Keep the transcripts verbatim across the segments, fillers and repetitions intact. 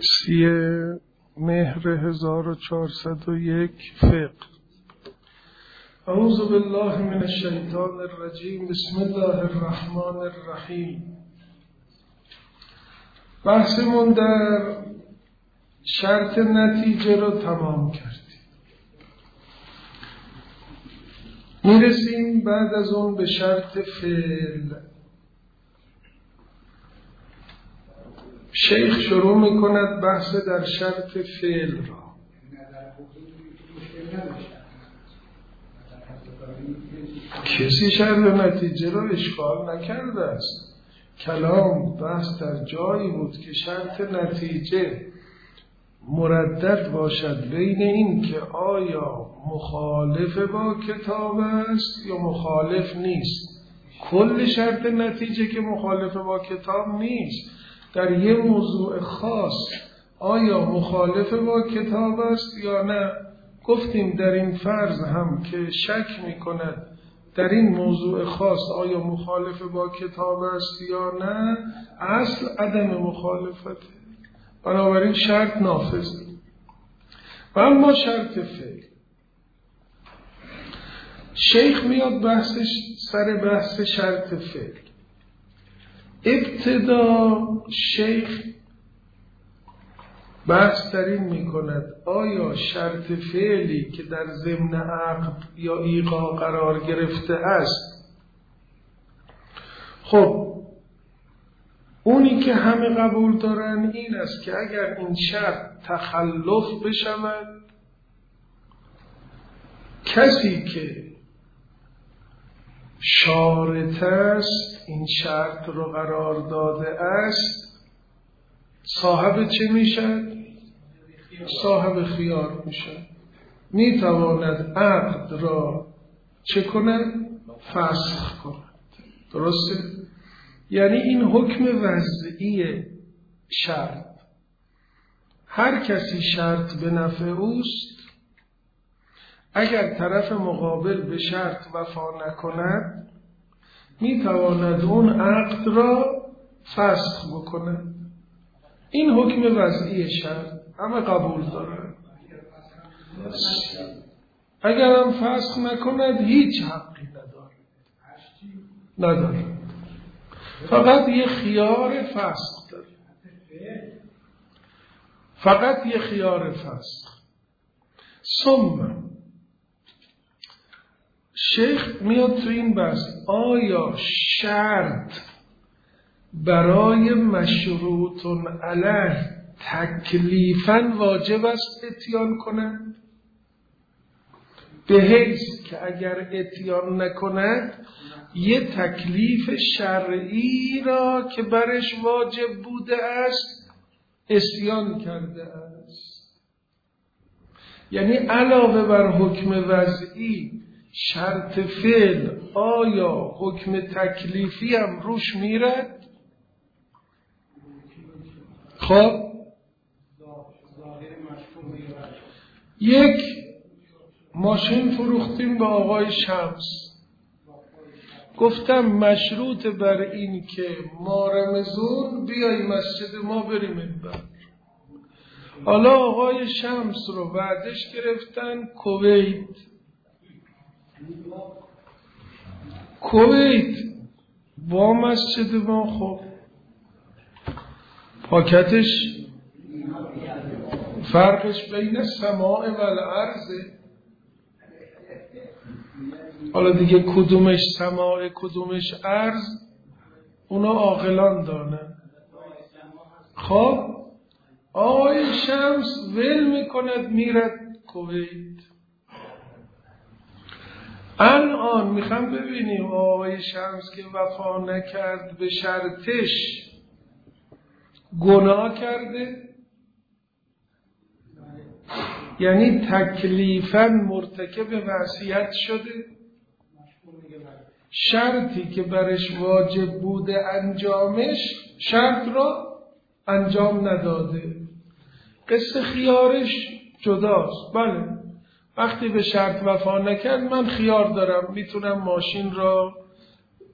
سی مهر هزار و چهارصد و یک فقه. اعوذ بالله من الشیطان الرجیم. بسم الله الرحمن الرحیم. بحثمون در شرط نتیجه رو تمام کردیم. میرسیم بعد از اون به شرط فعل. شیخ شروع میکند بحث در شرط فعل را. کسی شرط نتیجه را اشکال نکرده است. کلام بحث در جایی بود که شرط نتیجه مردد باشد بین این که آیا مخالف با کتاب است یا مخالف نیست. کل شرط نتیجه که مخالف با کتاب نیست، در یه موضوع خاص آیا مخالف با کتاب است یا نه. گفتیم در این فرض هم که شک میکند در این موضوع خاص آیا مخالف با کتاب است یا نه، اصل عدم مخالفته، بنابراین شرط نافذه. و اما شرط فعل، شیخ میاد بحثش سر بحث شرط فعل. ابتدا شیخ بحث در این می کند آیا شرط فعلی که در ضمن عقد یا ایقاع قرار گرفته است، خب اونی که همه قبول دارن این است که اگر این شرط تخلف بشود، کسی که شارط است این شرط رو قرار داده است صاحب چه میشد؟ صاحب خیار میشد. میتواند عقد را چه کند؟ فسخ کند. درسته؟ یعنی این حکم وضعی شرط. هر کسی شرط به نفع اوست، اگر طرف مقابل به شرط وفا نکند میتواند اون عقد را فسخ بکند. این حکم وضعی شرط همه قبول دارند. اگر هم فسخ نکند هیچ حقی نداره نداره فقط یه خیار فسخ داره. فقط یه خیار فسخ. ثم شیخ میاد تو این بحث آیا شرط برای مشروط علیه تکلیفاً واجب است اتیان کنند، به حیث که اگر اتیان نکند یه تکلیف شرعی را که برش واجب بوده است اتیان کرده است. یعنی علاوه بر حکم وضعی شرط فعل آیا حکم تکلیفی هم روش میرد؟ خب یک ماشین فروختیم به آقای شمس، گفتم مشروط بر این که ما رمضان بیای مسجد ما بریم منبر. حالا آقای شمس رو وعدش گرفتن کویت. کویت با مسجد ما خب پاکتش فرقش بین سماع و الارض. حالا دیگه کدومش سماع کدومش ارض اونا عاقلان دانن. خب آقای شمس ول میکند میرد کویت. الان میخوام ببینیم آقای شمس که وفا نکرد به شرطش گناه کرده؟ یعنی تکلیفاً مرتکب معصیت شده؟ شرطی که برش واجب بوده انجامش شرط را انجام نداده. قصه خیارش جداست. بله وقتی به شرط وفا نکرد من خیار دارم، میتونم ماشین را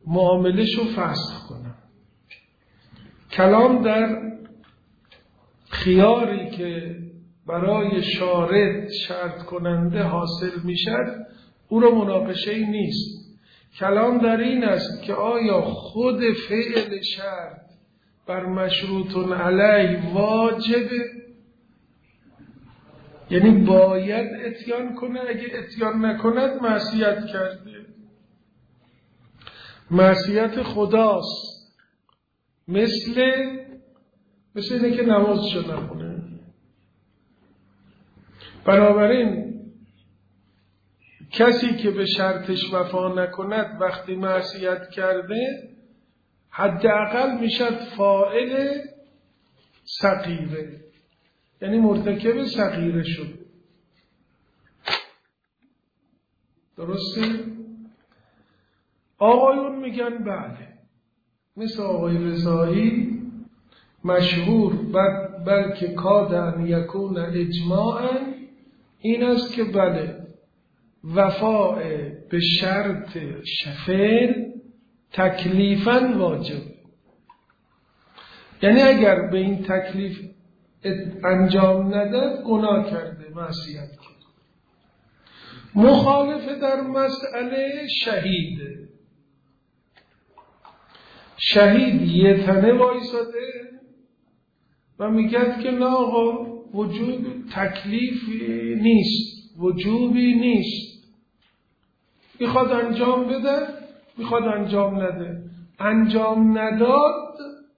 معاملش رو فسخ کنم. کلام در خیاری که برای شارط شرط کننده حاصل میشد او را مناقشه ای نیست. کلام در این است که آیا خود فعل شرط بر مشروط علیه واجبه، یعنی باید اتیان کنه، اگه اتیان نکند معصیت کرده. معصیت خداست، مثل مثل اینه که نمازشو نخونه. بنابراین کسی که به شرطش وفا نکند وقتی معصیت کرده حداقل میشد فاعل صغیره، یعنی مرتکب صغیره شد. درسته؟ آقایون میگن بله، مثل آقای رضایی مشهور بلکه کاد ان یکون اجماعا این است که بله، وفاء به شرط شفعل تکلیفاً واجب، یعنی اگر به این تکلیف انجام نداد گناه کرده، معصیت کرده. مخالف در مسئله شهیده. شهید یه تنه وایساده و میگه که نه آقا وجوب تکلیفی نیست، وجوبی نیست، میخواد انجام بده، میخواد انجام نده. انجام نداد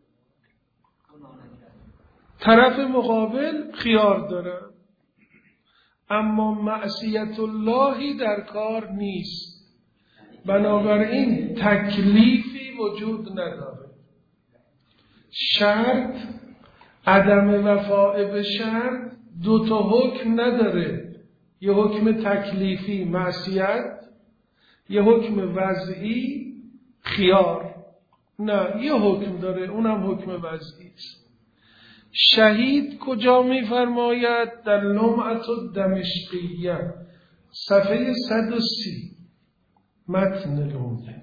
طرف مقابل خیار داره، اما معصیت اللهی در کار نیست، بنابراین تکلیفی وجود نداره. شرط، عدم وفاء به شرط دو تا حکم نداره، یه حکم تکلیفی معصیت، یه حکم وضعی خیار. نه، یه حکم داره، اونم حکم وضعی است. شهید کجا می‌فرماید؟ در لمعة الدمشقیه صفحه صد و سی متن لمعه.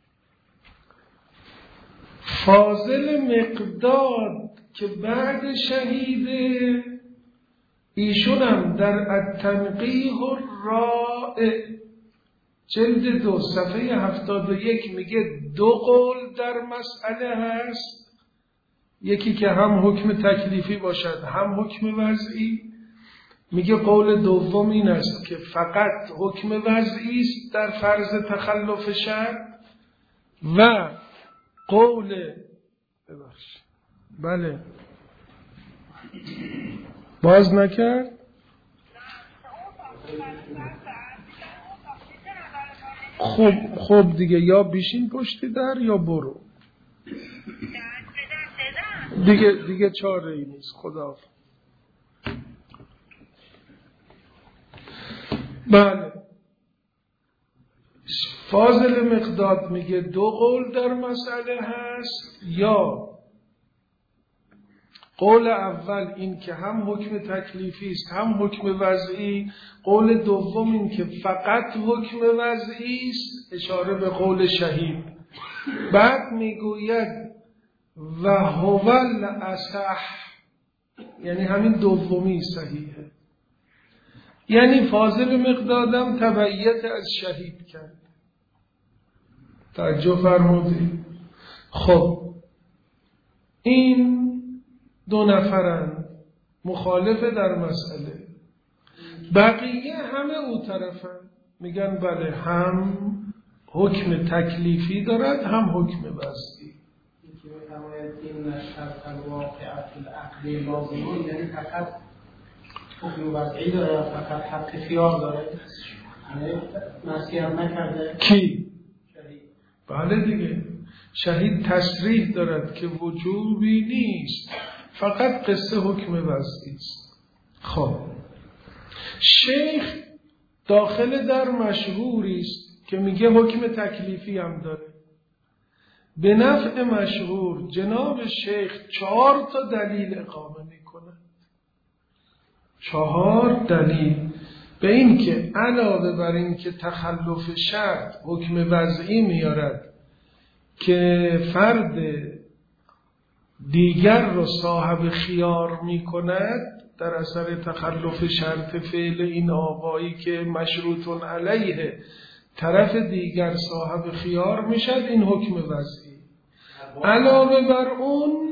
فاضل مقداد که بعد شهیده، ایشونم در التنقیح الرائع جلد دو صفحه هفتاد و یک میگه دو قول در مسئله هست، یکی که هم حکم تکلیفی باشد هم حکم وضعی. میگه قول دوم این است که فقط حکم وضعی است در فرض تخلف شرط، و قول ببخش بله باز نکرد. خب خب دیگه یا بیشین پشت در یا برو دیگه، دیگه چاره ای نیست. خدا. بله، فاضل مقداد میگه دو قول در مسئله هست، یا قول اول این که هم حکم تکلیفی است هم حکم وضعی، قول دوم این که فقط حکم وضعی است، اشاره به قول شهید. بعد میگوید و هو الاصح، یعنی همین دومی صحیحه، یعنی فاضل مقدادم تبعیت از شهید کرد. توجه فرمودید؟ خب این دو نفرن مخالف در مسئله، بقیه همه او طرفن، میگن بله هم حکم تکلیفی دارد هم حکم وضعی. که بفرماید این شرط الواقعه العقلی لازمه، یعنی فقط حکم وضعی داره، فقط حق خیار داره، یعنی معصیت نکرده. کی؟ شهید. بله دیگه، شهید تصریح دارد که وجوبی نیست، فقط قصه حکم وضعی است. خب شیخ داخل در مشهوری است که میگه حکم تکلیفی هم داره. به نفع مشهور جناب شیخ چهار تا دلیل اقامه میکنه، چهار دلیل به این که علاوه بر این که تخلف شرط حکم وضعی میارد که فرد دیگر را صاحب خیار می کند در اثر تخلف شرط فعل این آقایی که مشروط علیه طرف دیگر صاحب خیار می شد، این حکم وضعی. علاوه بر اون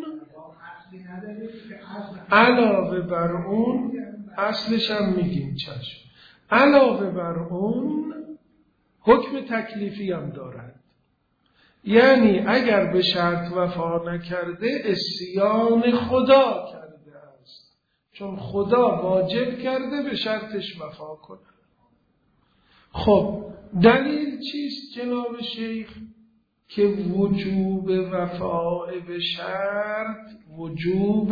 علاوه بر اون اصلش هم میگیم چشم، علاوه بر اون حکم تکلیفی هم دارد. یعنی اگر به شرط وفا نکرده عصیان خدا کرده است، چون خدا واجب کرده به شرطش وفا کنه. خب دلیل چیست جناب شیخ؟ که وجوب وفا به شرط وجوب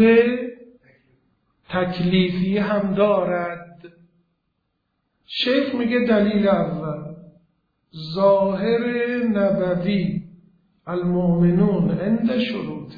تکلیفی هم دارد. شیخ میگه دلیل اول ظاهر نبوی المؤمنون عند شروطه،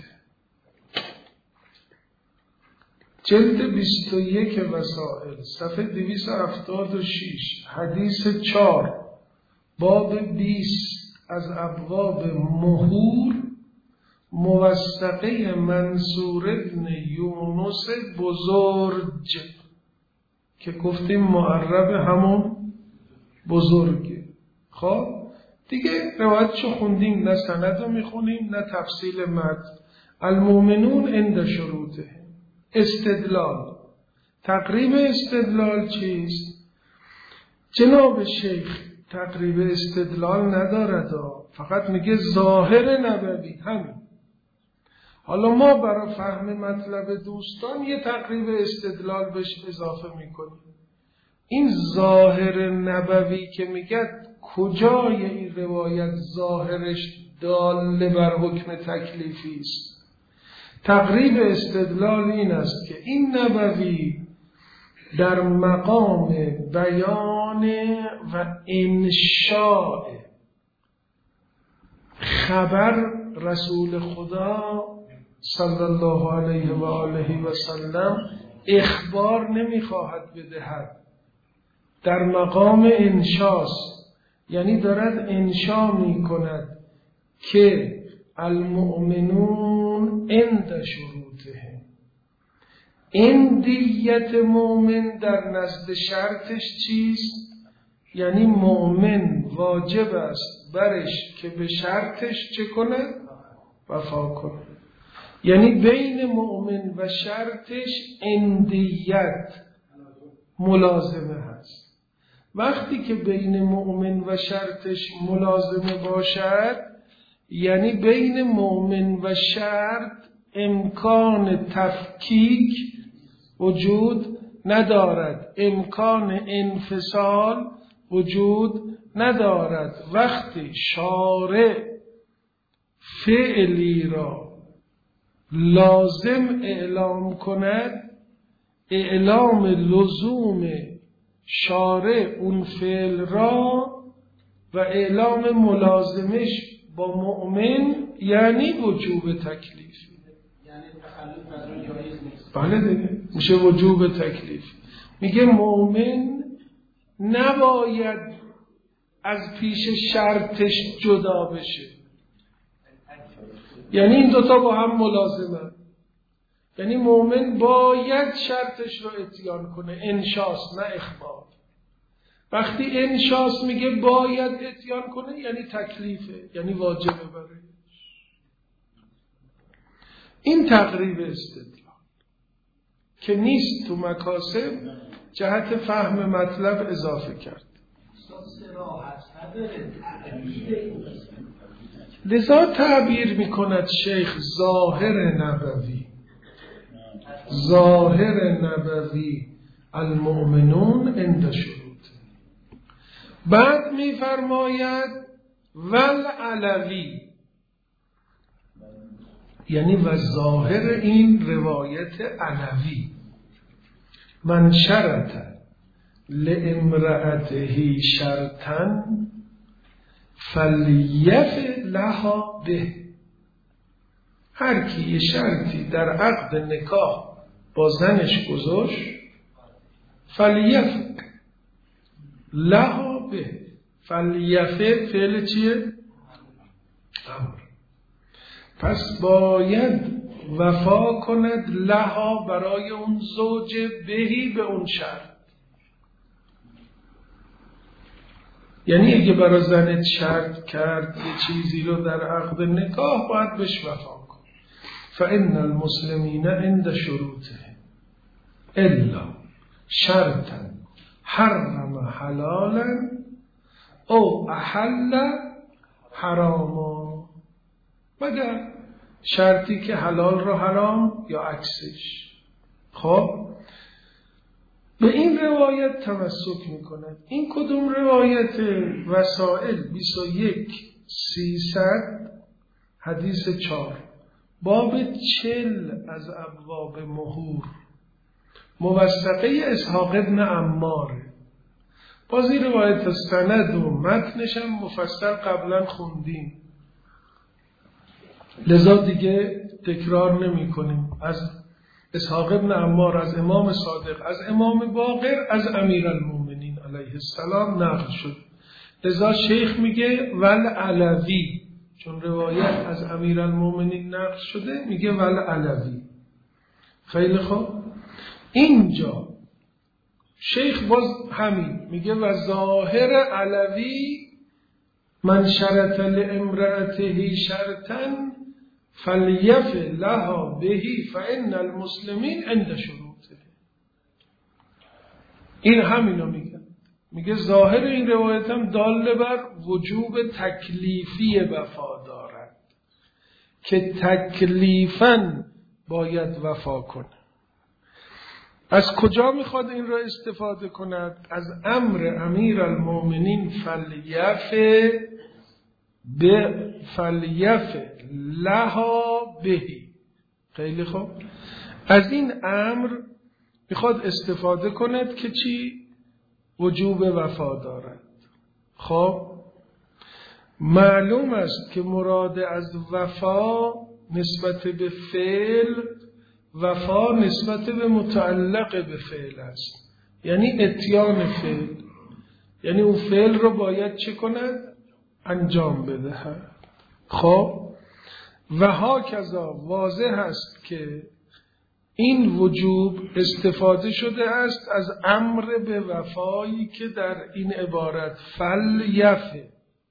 جلد بیست و یک وسائل صفحه دویست و هفتاد و شش حدیث چهار باب بیست از ابواب مهور موثقه منصور ابن یونس بزرج که گفتیم معرب همون بزرگه. خب دیگه روایتشو خوندیم، نه سندو میخونیم نه تفصیل متن. المؤمنون عند شروطه. استدلال، تقریب استدلال چیست؟ جناب شیخ تقریب استدلال ندارد، فقط میگه ظاهر نبوی همین. حالا ما برای فهم مطلب دوستان یه تقریب استدلال بهش اضافه میکنیم. این ظاهر نبوی که میگه کجای این روایت ظاهرش دال بر حکم تکلیفی است؟ تقریب استدلال این است که این نبوی در مقام بیان و انشاء خبر رسول خدا صلی الله علیه و آله و سلم اخبار نمیخواهد بدهد، در مقام انشاست. یعنی دارد انشا میکند که المؤمنون عند شروطه، اندیت مؤمن در نزد شرطش چیست؟ یعنی مؤمن واجب است برش که به شرطش چه کنه؟ وفا کنه. یعنی بین مؤمن و شرطش اندیت ملازمه هست. وقتی که بین مؤمن و شرطش ملازمه باشد، یعنی بین مؤمن و شرط امکان تفکیک وجود ندارد، امکان انفصال وجود ندارد. وقتی شارع فعلی را لازم اعلام کند، اعلام لزوم شارع اون فعل را و اعلام ملازمش با مؤمن یعنی وجوب تکلیف. یعنی تخلف از اون جایز نیست. بله دیگه میشه وجوب تکلیف. میگه مؤمن نباید از پیش شرطش جدا بشه، یعنی این دوتا با هم ملازمن. یعنی مؤمن باید شرطش رو اتیان کنه، انشاس نه اخبار. وقتی انشاس میگه باید اتیان کنه یعنی تکلیفه، یعنی واجبه برایش. این تقریب استدلال که نیست تو مکاسب جهت فهم مطلب اضافه کرد. لذا تعبیر میکند شیخ ظاهر نبوی، ظاهر نبوی المؤمنون عند شروط. بعد میفرماید والعلوی، یعنی و ظاهر این روایت علوی، من شرط لامرأته شرطا فلیف لها به. هر کی یه شرطی در عقد نکاح با زنش گذاشت، فلیف لها به. فلیفه فعل چیه؟ امر. پس باید وفا کند لها برای اون زوج بهی به اون شرط. یعنی اگه برای زنت شرط کرد یه چیزی رو در عقد نکاح باید بهش وفا کن. فإن المسلمین عند شروطه الا شرطا حرم حلالا او احل حراما، مگر شرطی که حلال رو حرام یا عکسش. خب به این روایت تمسک میکنند. این کدوم روایت؟ وسائل بیست و یک سیصد حدیث چهار باب چل از ابواب مهور، موثقه اسحاق ابن عمار. باز این روایت سند و متنش هم مفصل قبلا خوندیم، لذا دیگه تکرار نمی کنیم. از اسحاق ابن عمار، از امام صادق، از امام باقر، از امیرالمومنین علیه السلام نقل شد. لذا شیخ میگه ول علوی، چون روایت از امیرالمومنین نقل شده میگه ول علوی. خیلی خوب، اینجا شیخ باز همین میگه و ظاهر علوی من شرط لامرأته شرطا فلیف لها بهی فإن المسلمین عند شروطه. این همینو میگه. میگه ظاهر این روایت هم دال بر وجوب تکلیفی وفا دارد که تکلیفاً باید وفا کنه. از کجا میخواد این را استفاده کند؟ از امر امیرالمومنین فلیف به فلیف لها بهی. خیلی خوب، از این امر میخواد استفاده کند که چی؟ وجوب وفا دارد. خب معلوم است که مراد از وفا نسبت به فعل، وفا نسبت به متعلق به فعل است، یعنی اتیان فعل، یعنی اون فعل رو باید چه کند؟ انجام بدهد. خب و هاکذا واضح است که این وجوب استفاده شده است از امر به وفایی که در این عبارت فلیفه.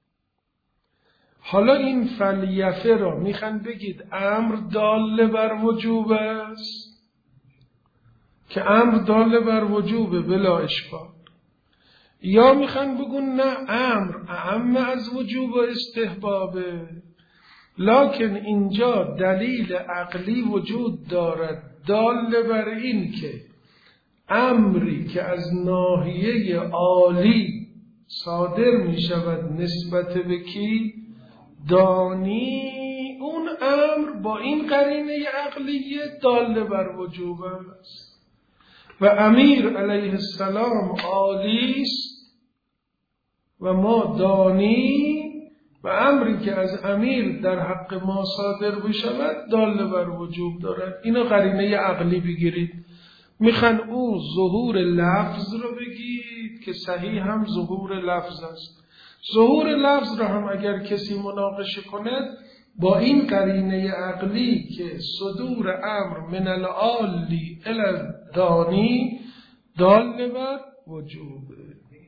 حالا این فلیفه را میخوان بگید امر دال بر وجوب است، که امر دال بر وجوبه بلا اشکال، یا میخوان بگون نه امر اعم از وجوب و استحبابه، لکن اینجا دلیل عقلی وجود دارد دال بر این که امری که از ناحیه عالی صادر می شود نسبت به کی؟ دانی، اون امر با این قرینه عقلیه دال بر وجوب است. و امیر علیه السلام عالی است و ما دانی، و امری که از امیر در حق ما صادر بشود دال بر وجوب دارد. اینو قرینه عقلی بگیرید. میخوان او ظهور لفظ رو بگید که صحیح هم ظهور لفظ است. ظهور لفظ رو هم اگر کسی مناقشه کند با این قرینه عقلی که صدور امر من العالی الی الدانی دال بر وجوبه.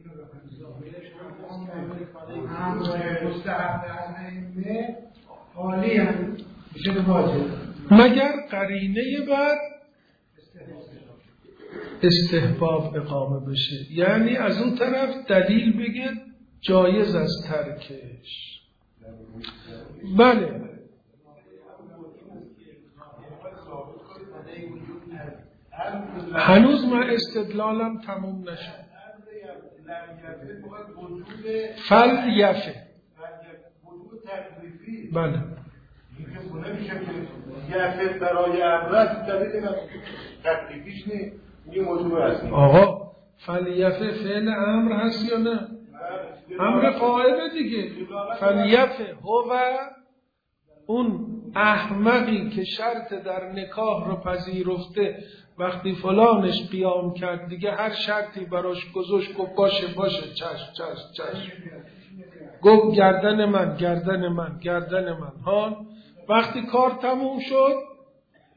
مگر قرینه بر استحباب اقامه بشه، یعنی از اون طرف دلیل بگه جایز از ترکش. بله هنوز من استدلالم تموم نشد. فلیفه بله یفه برای امرت دلیل تکلیفیش نیست، این موضوع هست. آقا فلیفه فعل امر هست یا نه؟ امر قائمه دیگه. فلیفه هو اون احمقی که شرط در نکاح رو پذیرفته، وقتی فلانش قیام کرد دیگه هر شرطی براش گذاشت، گفت باشه باشه چشم چشم چشم، گفت گردن من گردن من گردن من ها. وقتی کار تموم شد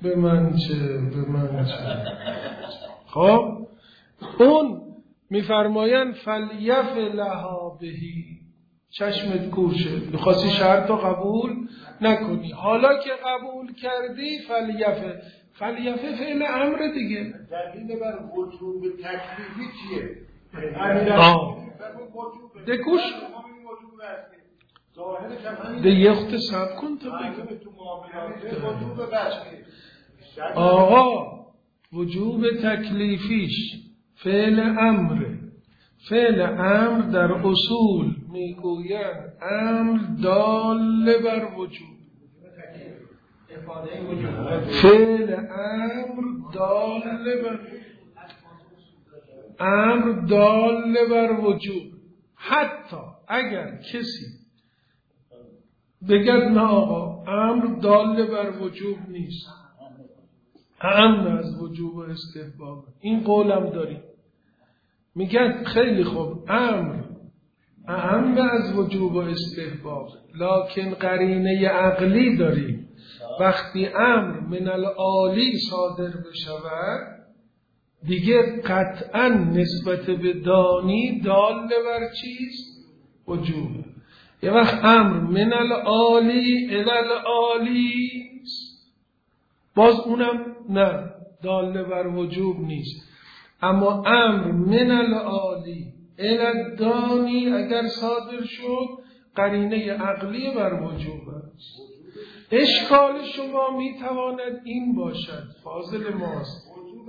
به من چه به من چه. خب اون میفرمایند فلیف لها بهی، چشمت کورشه، میخواستی شرط رو قبول نکنی، حالا که قبول کردی فلیف. فلیف فعل امر دیگه. دلیل بر وجوب تکلیفی چیه؟ آه دکوش ده یخت سب کن تا بگم آقا وجوب تکلیفیش فعل امره. فعل امر در اصول میگویند امر دال بر وجوب. فعل امر دال بر امر دال بر وجوب. حتی اگر کسی بگد نه آقا امر دال بر وجوب نیست، امر از وجوب و استحباب، این قولم داریم، میگن خیلی خوب امر اهم از وجوب و استحباب، لکن قرینه عقلی داریم. وقتی امر من العالی صادر بشود دیگه قطعا نسبت به دانی دال بر چیز وجوب. یه وقت امر من العالی الی العالی باز اونم نه دال بر وجوب نیست. اما امر من العالی الی الدانی اگر صادر شد قرینه عقلی بر وجوب است. اشکال شما میتواند این باشد فاضل ماست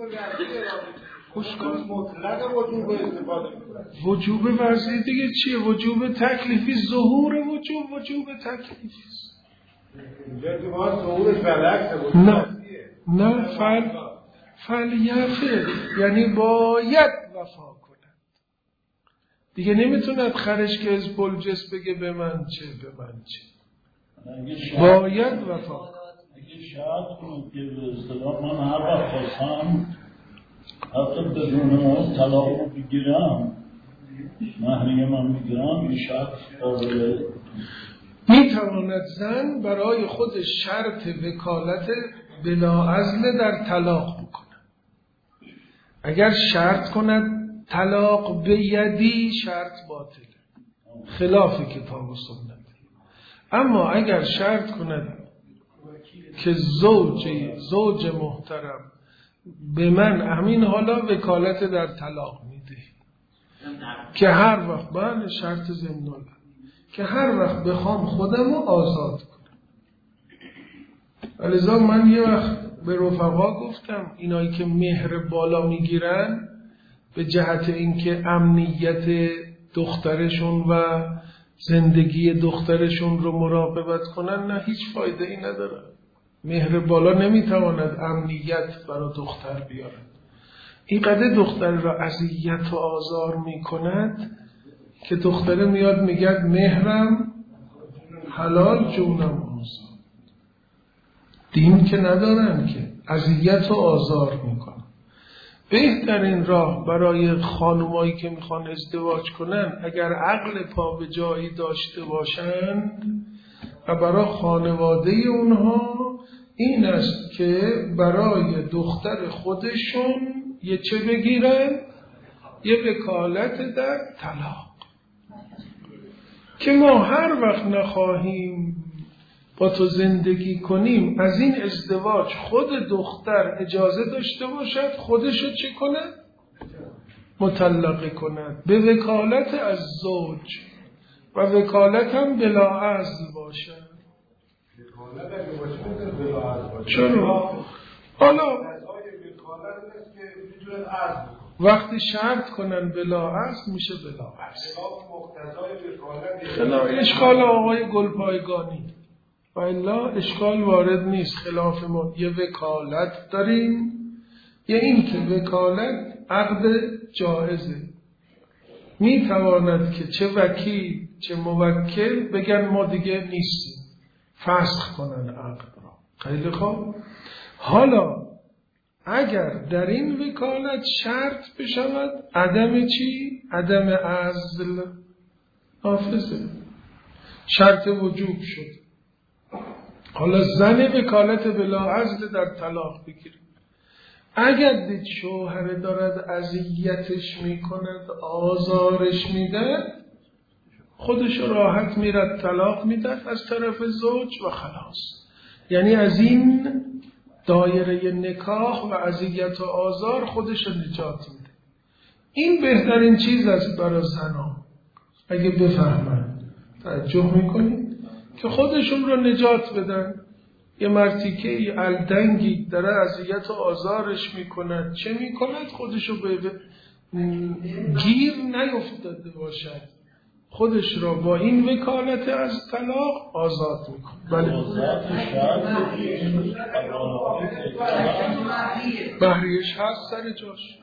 خوشکن مطلق وجوب استفاده میکنه. وجوب وضعی دیگه چیه؟ وجوب تکلیفی ظهور وجوب وجوب تکلیفی است. اینجا که ما ظهورش برعکسه. نه نه فل فلیفه یعنی باید وفا کند دیگه. نمیتوند خرش که از بلجس بگه به من چه به من چه، باید وفا کند. اگه شرط کنید که به اصطلاح من هر وقت خواستم حتی بدون اون طلاق رو بگیرم مهریه من بگیرم، این شرط قابل میتواند زن برای خودش شرط وکالت بلاعزل در طلاق بکنه. اگر شرط کند طلاق بیدی شرط باطله، خلاف کتاب و سنت. اما اگر شرط کند که زوج زوج محترم به من همین حالا وکالت در طلاق میده که هر وقت بله شرط ضمن‌العقد که هر وقت بخوام خودم رو آزاد کنم. ولذا من یه وقت به رفقا گفتم اینایی که مهر بالا میگیرن به جهت اینکه امنیت دخترشون و زندگی دخترشون رو مراقبت کنن، نه هیچ فایده ای نداره. مهر بالا نمیتواند امنیت برای دختر بیارد. این قدر دختر را اذیت و آزار میکند که دختره میاد میگه مهرم حلال جونم آزاد. دین که ندارن که اذیت و آزار میکنن. بهترین راه برای خانمایی که میخوان ازدواج کنن اگر عقل پا به جایی داشته باشند و برای خانواده اونها این است که برای دختر خودشون یه چه بگیرن؟ یه وکالت در طلاق که ما هر وقت نخواهیم با تو زندگی کنیم از این ازدواج خود دختر اجازه داشته باشد خودشو چه کند؟ مطلقه کند به وکالت از زوج و وکالت هم بلا عزل باشد. چرا؟ حالا وقتی شرط کنن بلا عزل میشه بلا عزل. خلاف اشکال آقای گلپایگانی و الا اشکال وارد نیست. خلاف ما یه وکالت داریم، یه این که وکالت عقد جائزه، می تواند که چه وکیل چه موکل بگن ما دیگه نیستیم، فسخ کنن عقد را. خیلی خوب. حالا اگر در این وکالت شرط بشود عدم چی؟ عدم عزل، حافظه شرط وجوب شد. حالا زن وکالت بلا عزل در طلاق بگیره، اگر دید شوهر دارد اذیتش میکند، آزارش میده، خودش راحت میرد طلاق میدهد از طرف زوج و خلاص. یعنی از این دایره نکاح و اذیت و آزار خودش نجات میده. این بهترین چیز است برای زنان. اگه بفهمن توجه میکنید که خودشون رو نجات بدن. یه مرتیکه الدنگی داره اذیت و آزارش میکند، چه میکند؟ خودشو به گیر نیفتاده باشد، خودش را با این وکالت از طلاق آزاد میکند. بله. مهریش هست سر جاش،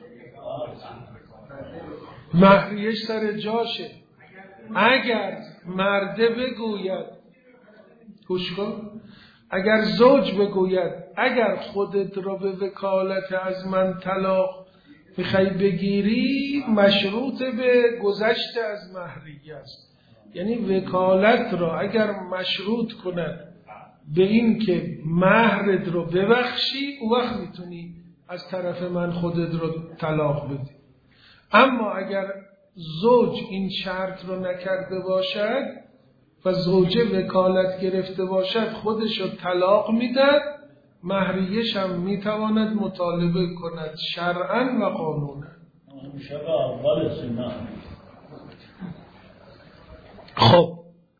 مهریش سر جاشه. اگر مرده بگوید، گوش کن، اگر زوج بگوید اگر خودت را به وکالت از من طلاق میخوای بگیری، مشروط به گذشت از مهریه است. یعنی وکالت را اگر مشروط کند به این که مهرت رو ببخشی، اون وقت میتونی از طرف من خودت رو طلاق بدی. اما اگر زوج این شرط رو نکرده باشد و زوجه وکالت گرفته باشد، خودش رو طلاق میدهد، مهریه‌ش هم میتواند مطالبه کند شرعاً و قانوناً. خب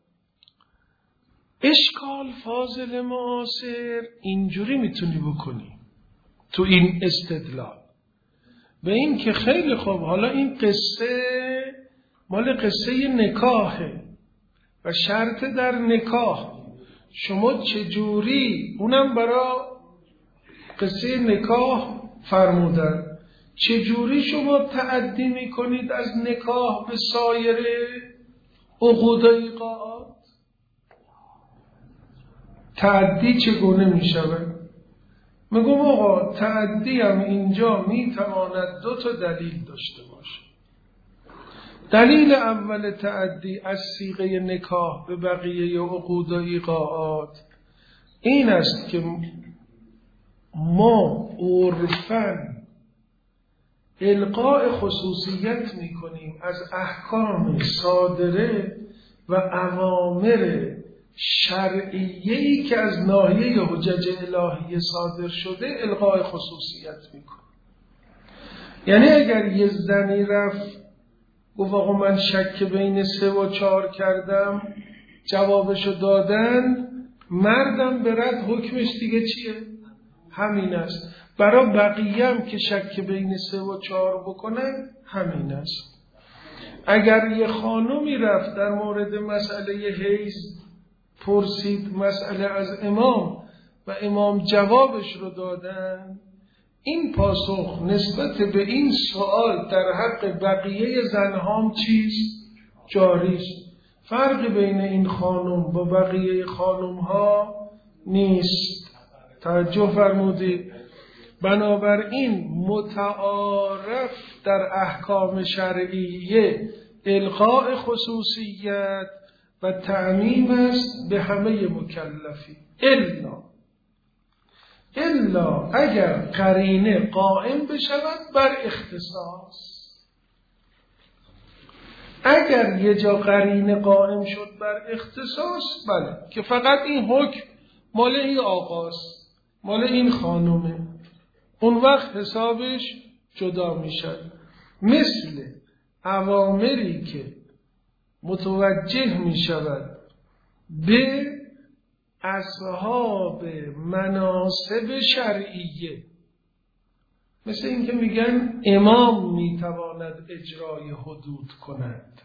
اشکال فاضل معاصر اینجوری میتونی بکنی تو این استدلال به این که خیلی خوب، حالا این قصه مال قصه نکاحه و شرط در نکاح، شما چجوری، اونم برای قصه نکاح فرمودن، چجوری شما تعدی میکنید از نکاح به سایر عقود و ایقاعات؟ تعدی چگونه میشود؟ میگم آقا تعدی هم اینجا میتواند دو تا دلیل داشته باشه. دلیل اول تعدی از صیغه نکاح به بقیه عقود و ایقاعات این است که ما عرفاً القاء خصوصیت میکنیم از احکام صادره و اوامر شرعیه‌ای که از ناحیه حجج الهیه صادر شده، القاء خصوصیت میکنیم. یعنی اگر یه زنی رفت گفت آقا من شک بین سه و چهار کردم، جوابشو دادن، مردم برد، حکمش دیگه چیه؟ همین است. برای بقیه هم که شک بین سه و چهار بکنن همین است. اگر یه خانومی رفت در مورد مسئله حیض پرسید مسئله از امام و امام جوابش رو دادن، این پاسخ نسبت به این سوال در حق بقیه زنهام چیست؟ جاریست. فرق بین این خانم با بقیه خانم ها نیست. توجه فرمودید؟ بنابراین متعارف در احکام شرعیه القاء خصوصیت و تعمیم است به همه مکلفی، الا الا اگر قرینه قائم بشود بر اختصاص. اگر یه جا قرینه قائم شد بر اختصاص، بله، که فقط این حکم مال این آقاست، مال این خانومه، اون وقت حسابش جدا میشد. مثل اوامری که متوجه می شود به اصحاب مناصب شرعیه، مثل این که میگن امام می تواند اجرای حدود کند،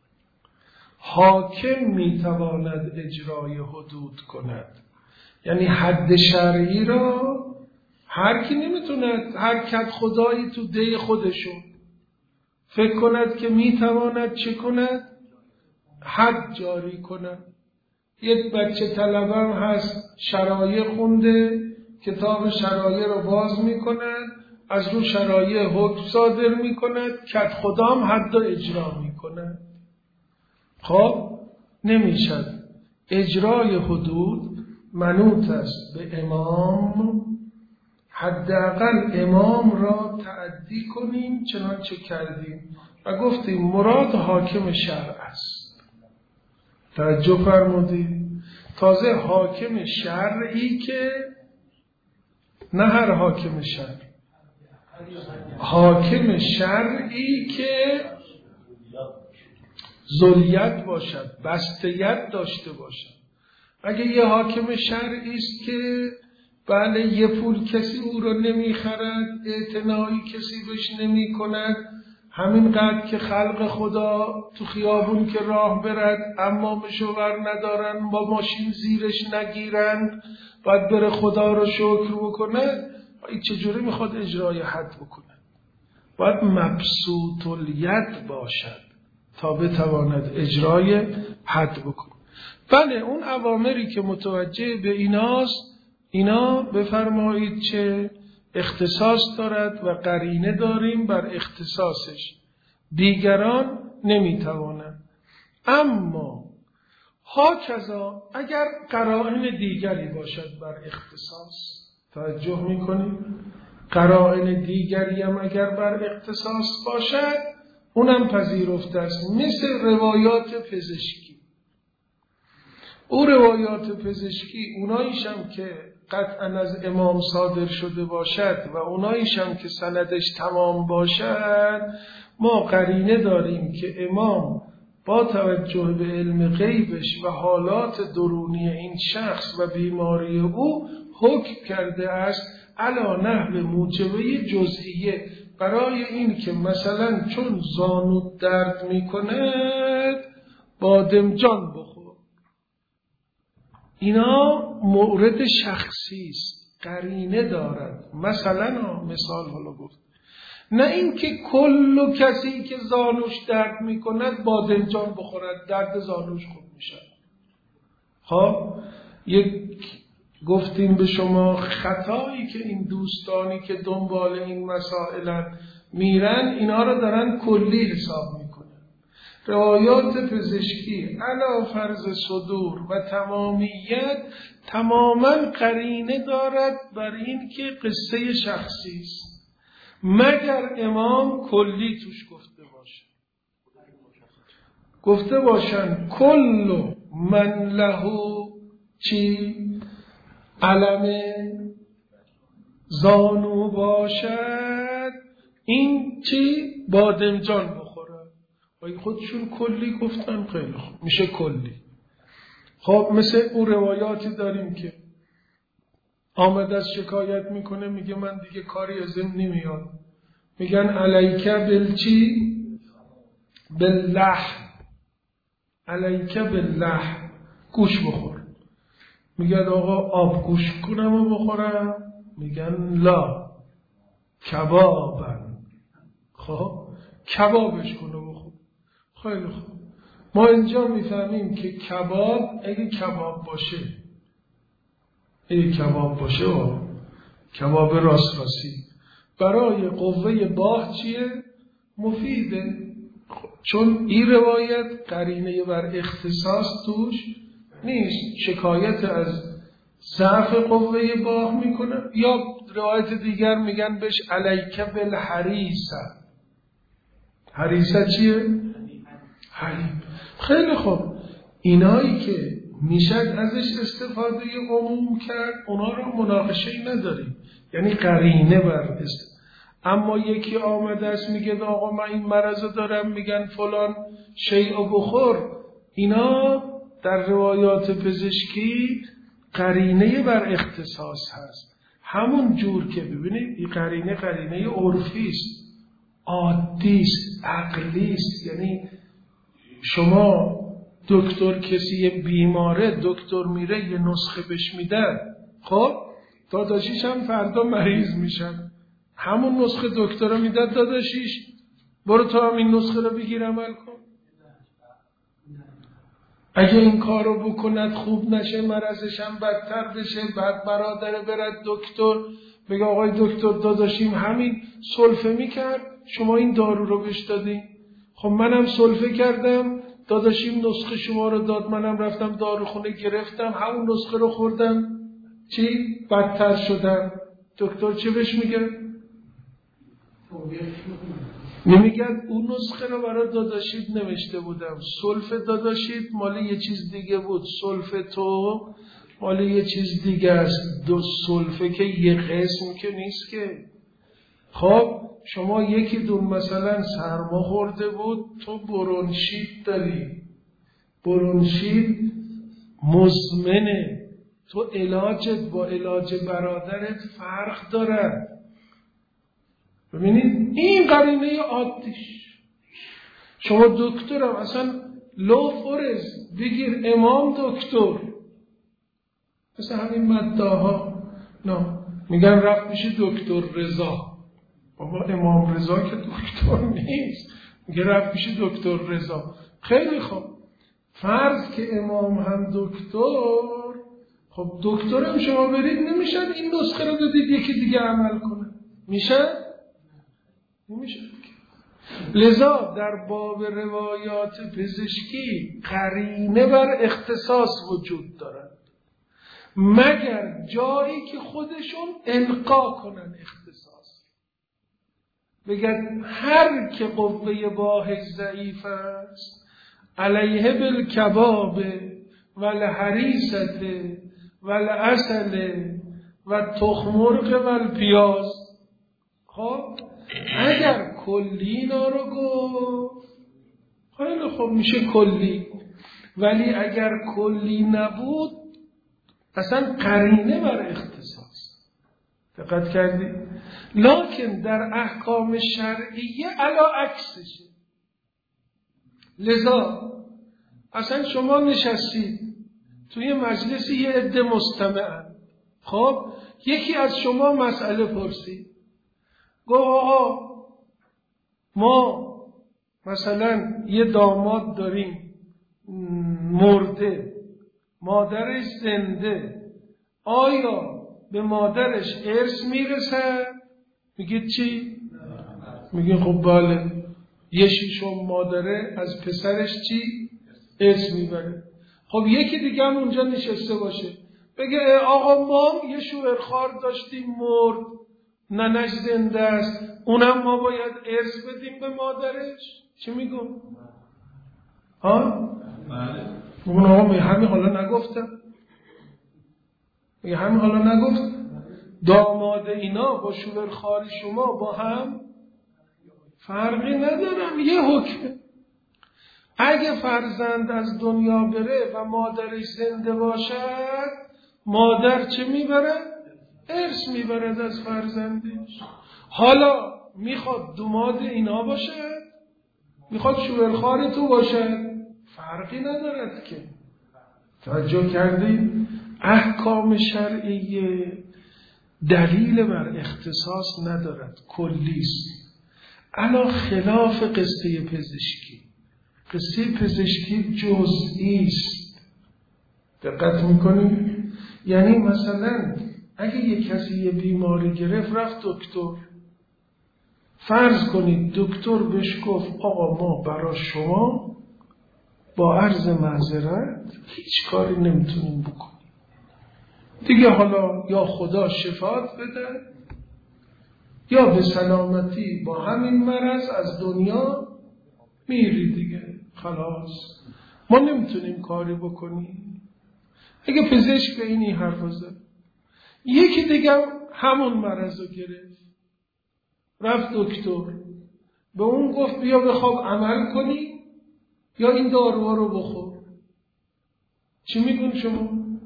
حاکم می تواند اجرای حدود کند. یعنی حد شرعی را هر کی نمیتوند، هر کد خدایی تو دی خودشون فکر کند که می تواند چه کند؟ حد جاری کند. یک بچه طلبم هست شرایع خونده، کتاب شرایع رو باز می کند، از رو شرایع حکم صادر می کند، کد خدام حد رو اجرا می کند. خب نمی شد. اجرای حدود منوط است به امام، حداقل امام را تعدی کنیم چنانچه کردیم و گفتیم مراد حاکم شرع است. توجه فرمودید؟ تازه حاکم شرعی که نه هر حاکم شرع، حاکم شرعی که ذوالید باشد، بسته‌ید داشته باشد. اگه یه حاکم شرعی است که بله یه پول کسی او رو نمیخرد، اعتنایی کسی بهش نمی کند، همینقدر که خلق خدا تو خیابون که راه برد اما مشوار ندارن، با ماشین زیرش نگیرن، باید بره خدا رو شکر بکنه، این چجوری میخواد اجرای حد بکنه؟ باید مبسوط الید باشد تا بتواند اجرای حد بکنه. بله اون اوامری که متوجه به ایناست، اینا بفرمایید چه اختصاص دارد و قرینه داریم بر اختصاصش، دیگران نمیتوانند. اما هاکذا اگر قرائن دیگری باشد بر اختصاص، توجه میکنید؟ قرائن دیگری هم اگر بر اختصاص باشد اونم پذیرفته است، مثل روایات پزشکی. او روایات پزشکی اوناییش هم که قطعا از امام صادر شده باشد و اوناییش هم که سندش تمام باشد، ما قرینه داریم که امام با توجه به علم غیبش و حالات درونی این شخص و بیماری او حکم کرده است علی نحو موجبه جزئیه، برای این که مثلا چون زانو درد میکند بادمجان بخور. اینا مورد شخصی است، قرینه دارد. مثلا مثال حالا گفت، نه اینکه کل کسی که زانوش درد میکند بادمجان بخورد درد زانوش خوب میشه. خب یک گفتیم به شما خطایی که این دوستانی که دنبال این مسائلن میرن اینا رو دارن کلی حساب میکنن. روایات پزشکی علی فرض صدور و تمامیت تماما قرینه دارد بر این که قصه شخصی است، مگر امام کلی توش گفته باشه، گفته باشن کل من له چی علم زانو باشد این چی بادمجان بخوره. و خودشون کلی گفتن، خیلی خوب میشه کلی. خب مثل اون روایاتی داریم که آمد از شکایت میکنه، میگه من دیگه کاری ازم نمیاد، میگن علیکه بالچی باللحم، علیکه باللحم، گوش بخور. میگن آقا آب گوش کنم و بخورم؟ میگن لا کبابن. خب کبابش کنه بخور. خیلی خوب، ما اینجا میفهمیم که کباب اگه کباب باشه، اگه کباب باشه و کباب راست راستی برای قوه باه چیه؟ مفیده. چون این روایت قرینه بر اختصاص توش نیست، شکایت از ضعف قوه باه میکنه. یا روایت دیگر میگن بهش علیکه بالحریسه. حریسه چیه؟ حریم. خیلی خوب، اینایی که میشد ازش استفاده عموم کرد اونا رو مناقشه نداریم، یعنی قرینه بر است. اما یکی آمده است میگه آقا من این مرض دارم، میگن فلان شیء بخور، اینا در روایات پزشکی قرینه بر اختصاص هست. همون جور که ببینید این قرینه قرینه عرفی است، عادی است، عقلی است. یعنی شما دکتر کسی بیماره، دکتر میره یه نسخه بهش میدن، خب داداشیش هم فردا مریض میشن، همون نسخه دکتر رو میدن داداشیش، برو تو هم این نسخه رو بگیر عمل کن. اگه این کار رو بکند خوب نشه، مرضش هم بدتر بشه، بعد برادر برد دکتر بگه آقای دکتر داداشیم همین سلفه میکرد، شما این دارو رو بهش دادین. خب منم سلفه کردم، داداشیم نسخه شما رو داد، منم رفتم داروخونه گرفتم، همون نسخه رو خوردم، چی؟ بدتر شدم. دکتر چه بهش میگه؟ نمیگن اون نسخه رو برای داداشیت نوشته بودم، سلف داداشیت مال یه چیز دیگه بود، سلف تو مال یه چیز دیگه است. دو سلفه که یه قسم که نیست که. خب شما یکی دون مثلا سرما خورده بود، تو برونشیت داری، برونشیت مزمنه، تو علاجت با علاج برادرت فرق داره. ببینید این قرینه عادیش. شما دکترم اصلا لو فرز بگیر امام دکتر، مثل همین مداها نه میگن رفت میشه دکتر رضا. بابا امام رضا که دکتر نیست، میگه رفت میشه دکتر رضا. خیلی خوب، فرض که امام هم دکتر، خب دکترم شما برید نمیشن این نسخه رو دادید یکی دیگه عمل کنه، میشه؟ نمیشه. لذا در باب روایات پزشکی قرینه بر اختصاص وجود دارد، مگر جایی که خودشون القا کنن اختصاص، بگن هر که قوه باهش ضعیف است علیه بالکباب والحریست والعسل و تخمرغ والپیاز. خب اگر کلی اینا رو گفت خیلی خوب میشه کلی، ولی اگر کلی نبود اصلا قرینه بر اختصاص. دقت کردی؟ لکن در احکام شرعیه علا عکسشه. لذا اصلا شما نشستید توی مجلسی یه عده مستمعن، خب یکی از شما مسئله پرسید، گفت آقا ما مثلا یه داماد داریم مرده، مادرش زنده، آیا به مادرش ارث میرسه؟ میگه چی؟ میگه خب بله، یه شیشم مادره از پسرش چی؟ ارث میبره. خب یکی دیگه هم اونجا نشسته باشه بگه آقا ما یه شوهرخوار داشتیم مرد، ننش زنده است، اونم ما باید ارث بدیم به مادرش. چی میگم؟ ها؟ بله. میگم آقا می همین حالا نگفتم، می همین حالا نگفت داماد اینا با شوهرخوار شما با هم فرقی ندارم، یه حکمه. اگه فرزند از دنیا بره و مادرش زنده باشد، مادر چه میبره؟ ارث میبرد از فرزندش. حالا میخواد داماد اینا باشد، میخواد شوهرخوار تو باشد، فرقی ندارد که. توجه کردی؟ احکام شرعیه دلیل بر اختصاص ندارد، کلیست. علا خلاف قصه پزشکی. قصه پزشکی جزئی است. دقت میکنی؟ یعنی مثلا اگه یک کسی یه بیماری گرفت رفت دکتر، فرض کنید دکتر بهش گفت آقا ما برای شما با عرض معذرت هیچ کاری نمیتونیم بکنیم دیگه، حالا یا خدا شفاعت بده یا به سلامتی با همین مرض از دنیا میری دیگه، خلاص ما نمیتونیم کاری بکنیم. اگه پزشک به اینی حرف زد، یکی دیگه همون مرض رو گرفت رفت دکتر، به اون گفت بیا بخواب عمل کنی یا این داروها رو بخور، چی میگون شما؟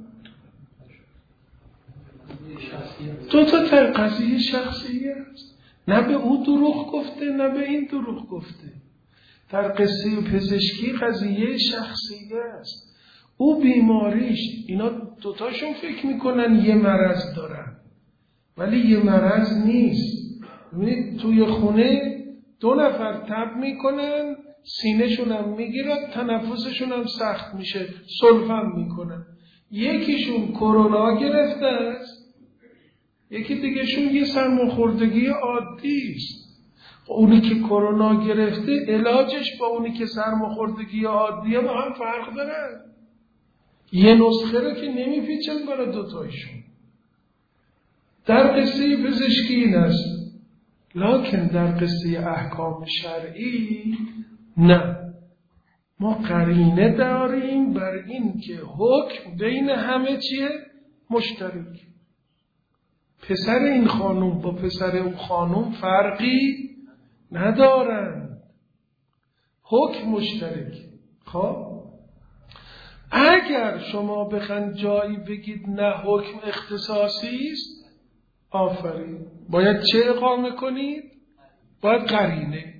دو تا قضیه شخصیه است، نه به او دروغ گفته نه به این دروغ گفته. در قصه پزشکی قضیه شخصیه است. او بیماریش، اینا دوتاشون فکر میکنن یه مرض دارن ولی یه مرض نیست. ببینید توی خونه دو نفر تب میکنن، سینه‌شون هم میگیرد، تنفسشون هم سخت میشه، سلفم میکنن. یکیشون کرونا گرفته است، یکی دیگهشون یه سرماخوردگی عادی است. اونی که کرونا گرفته علاجش با اونی که سرماخوردگی عادیه با هم فرق داره. یه نسخه رو که نمیپیچن برای دوتایشون. در قصه پزشکی این است، لکن در قصه احکام شرعی نه. ما قرینه داریم بر این که حکم بین همه چیه؟ مشترک. پسر این خانوم با پسر اون خانوم فرقی ندارند، حکم مشترک. خب اگر شما بخواید جایی بگید نه حکم اختصاصی است، آفرین، باید چه اقامه کنید؟ باید قرینه.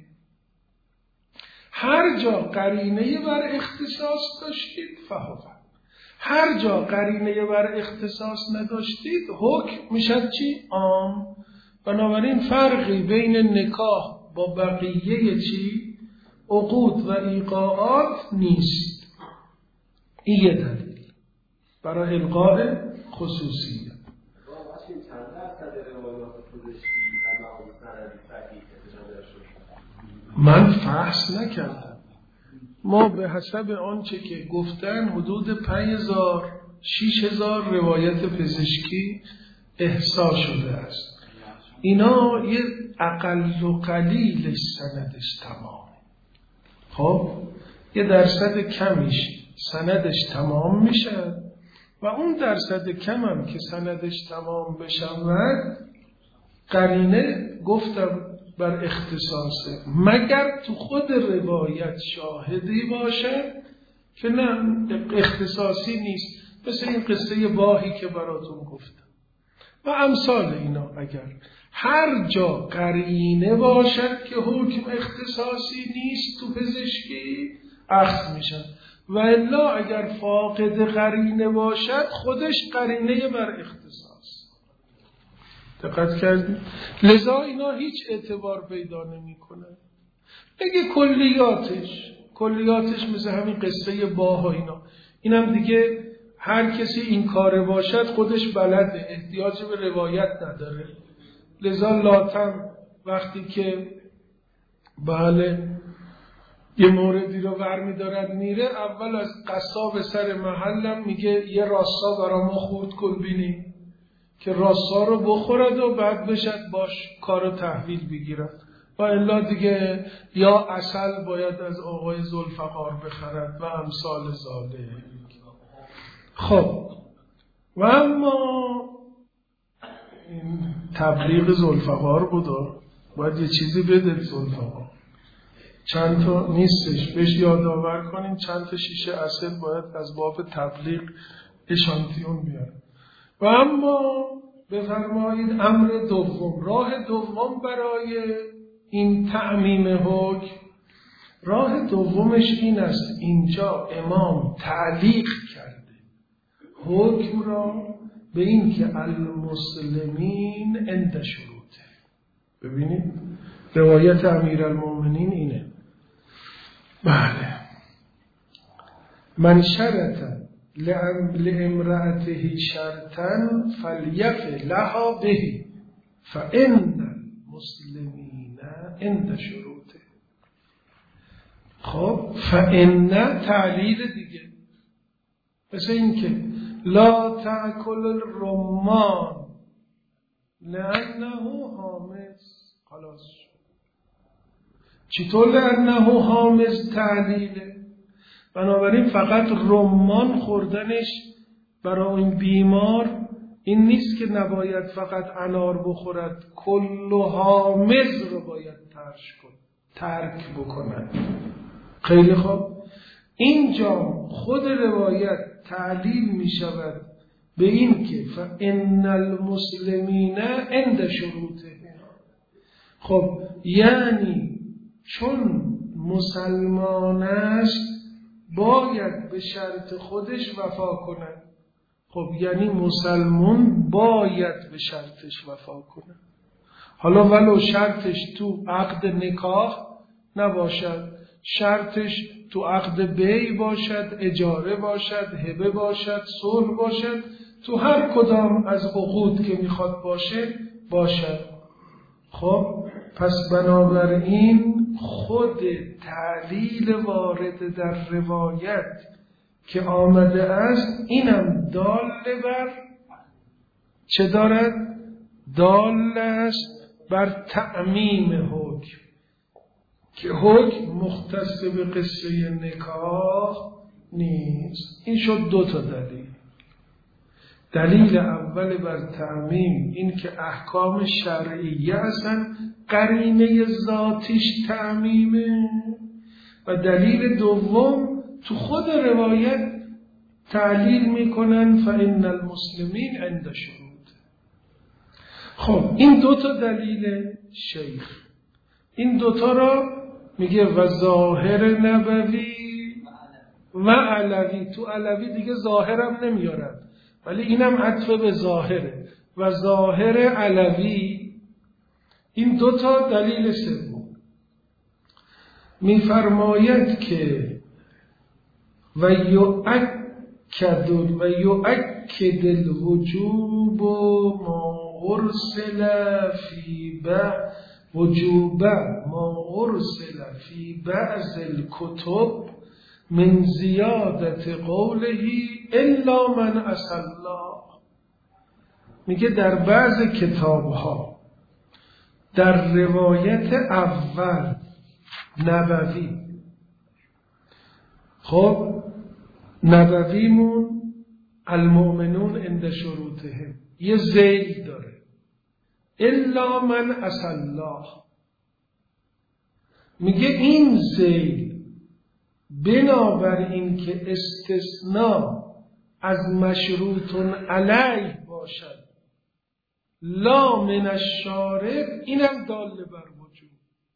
هر جا قرینه بر اختصاص داشتید فهو، هر جا قرینه بر اختصاص نداشتید حکم میشد چی؟ عام. بنابراین فرقی بین نکاح با بقیه چی؟ عقود و ایقاعات نیست. این یه دلیل برای الغاء خصوصیت. من فحص نکردم. ما به حسب آنچه که گفتن حدود پنج هزار شش هزار روایت پزشکی احصا شده است. اینا یه اقل و قلیلش سندش تمام. خب یه درصد کمیش سندش تمام میشه و اون درصد کم هم که سندش تمام بشه و قرینه گفتم بر اختصاصه، مگر تو خود روایت شاهدی باشه که نه اختصاصی نیست، مثل این قصه باهی که براتون گفتم و امثال اینا. اگر هر جا قرینه باشد که حکم اختصاصی نیست تو پزشکی اخذ میشن، و الا اگر فاقد قرینه باشد خودش قرینه بر اختصاص. دقت کردید؟ لذا اینا هیچ اعتبار پیدا نمی کنه. بگه کلیاتش کلیاتش مثل همین قصه باها اینا، اینم دیگه هر کسی این کاره باشد خودش بلده، احتیاج به روایت نداره. لذا لاتم وقتی که بله یه موردی رو برمی دارد میره، اول از قصاب سر محلم میگه یه راستا برا ما خورد کن بینیم که راستا رو بخورد و بعد بشد باش کارو تحویل بگیرد، و الا دیگه یا عسل باید از آقای ذوالفقار بخرد و امثال زاده. خب و اما این تبلیغ ذوالفقار بود، باید یه چیزی بده ذوالفقار، چند تا نیستش، بهش یادآور کنیم چند تا شیشه عسل باید از باب تبلیغ اشانتیون بیاره. و اما بفرمایید امر دوم، راه دوم برای این تعمیم حکم، راه دومش این است، اینجا امام تعلیق کرده حکم را به این که المسلمین عند شروطه. ببینید روایت امیرالمومنین اینه، بله، من شرط لامرأته شرطا فلیف لها به فإن المسلمین عند شروطه. خب فإن تعلیل دیگه، مثل این که لا تأکل الرمان لأنه حامض. خلاص چطور لأنه حامض تعلیله؟ بنابراین فقط رمان خوردنش برای این بیمار این نیست که نباید فقط انار بخورد، کل حامض رو باید ترک کن ترک بکنن. خیلی خوب، اینجا خود روایت تعلیل می شود به این که فإن المسلمین عند شروطه. خب یعنی چون مسلمان است باید به شرط خودش وفا کنه. خب یعنی مسلمان باید به شرطش وفا کنه، حالا ولو شرطش تو عقد نکاح نباشد، شرطش تو عقد بیع باشد، اجاره باشد، هبه باشد، صلح باشد، تو هر کدام از عقود که میخواد باشه باشد. خب پس بنابراین خود تعلیل وارد در روایت که آمده است اینم دال بر چه دارد؟ دال است بر تعمیم حکم، که حکم مختص به قصه نکاح نیست. این شد دو تا دلیل. دلیل اول بر تعمیم این که احکام شرعیه هستن، قرینه ذاتیش تعمیمه، و دلیل دوم تو خود روایت تعلیل میکنن فإن المسلمین عند شروط. خب این دو تا دلیل شیخ، این دوتا را میگه و ظاهر نبوی و علوی. تو علوی دیگه ظاهرم نمیارن، ولی اینم عطف به ظاهره. و ظاهر علوی، این دوتا دلیل سوم. میفرماید که و یؤکد و یؤکد الوجوب ما ارسل فی بعض وجوب ما ارسل فی بعض الکتب من زیادت قوله الا من عصی الله. میگه در بعض کتاب ها در روایت اول نبوی، خب نبویمون المؤمنون عند شروطهم یه ذیل داره الا من عصی الله. میگه این ذیل بنابراین که استثناء از مشروط علیه باشد لا من الشارع، اینم دال بر وجوب.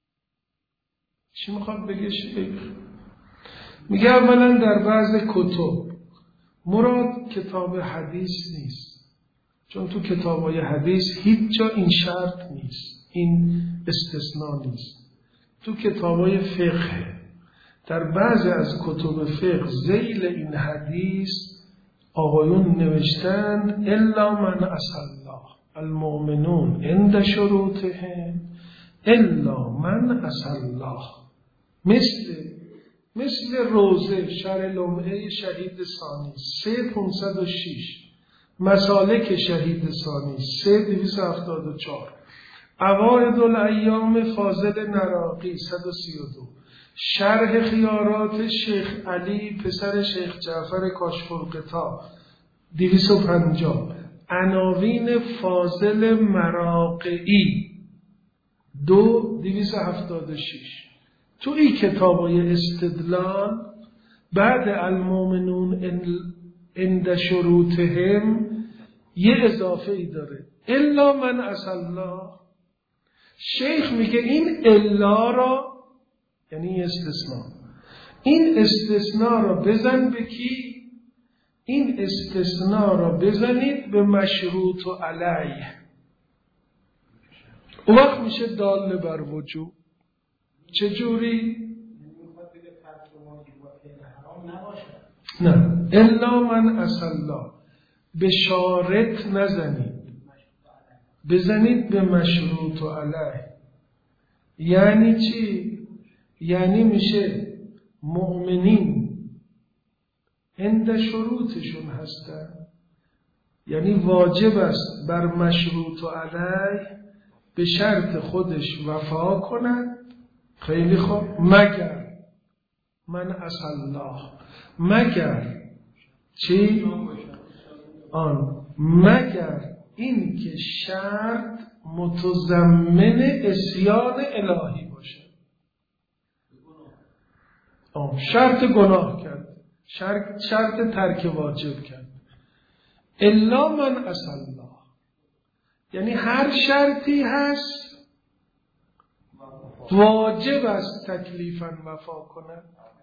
چی میخواد بگه شیخ؟ میگه اولا در بعض کتب، مراد کتاب حدیث نیست، چون تو کتابای حدیث هیچ جا این شرط نیست، این استثناء نیست. تو کتابای فقه در بعضی از کتب فقه ذیل این حدیث آقایون نوشتن الا من عصی الله المؤمنون عند شروطهم الا من عصی الله. مثل مثل روزه شرح لمعه شهید ثانی سه پانصد و شش، مسالک شهید ثانی سه دویست و هفتاد و چهار، عوائد الایام فاضل نراقی صد و سی و دو، شرح خیارات شیخ علی پسر شیخ جعفر کاشف الغطا دویست و پنجاه، عناوین فاضل مراقعی دو دویست و هفتاد و شش. تو این کتابای استدلال بعد المؤمنون عند شروطهم یه اضافه ای داره الا من عصی الله. شیخ میگه این الا را، یعنی استثناء، این استثناء را بزن به کی؟ این استثناء را بزنید به مشروط و علیه، اون وقت میشه دال بر وجوب. چجوری؟ نه، الا من عصی الله به شارط نزنید، بزنید به مشروط و علیه. یعنی چی؟ یعنی میشه مؤمنین عند شروطشون هستن، یعنی واجب است بر مشروط و علیه به شرط خودش وفا کنند. خیلی خوب، مگر من عصی الله، مگر چی؟ آن مگر این که شرط متضمن عصیان الهی باشه. آن شرط گناه کرد، شرط, شرط ترک واجب کرد. الا من عصی الله یعنی هر شرطی هست واجب است تکلیفاً وفا کنه.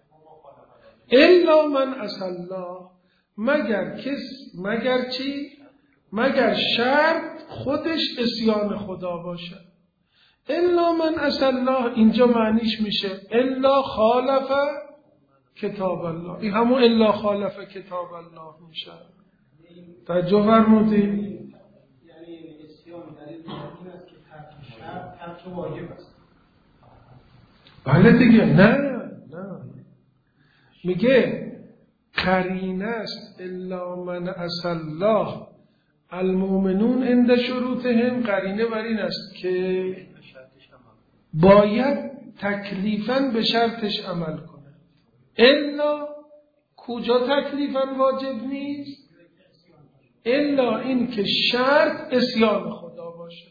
الا من عصی الله مگر کس مگر چی؟ مگر شرط خودش عصیان خدا باشه. الا من عصی الله اینجا معنیش میشه الا خالف کتاب الله، این همون الا خالف کتاب الله میشه. توجه فرمودید؟ یعنی عصیان دلیل این است که ترک شرط ترک واجب است. بله دیگه. نه نه میگه قرینه است الا من عصی الله المؤمنون عند شروطهم. قرینه بر این است که باید تکلیفاً به شرطش عمل کنه. الا کجا تکلیفاً واجب نیست؟ الا این که شرط عصیان خدا باشه.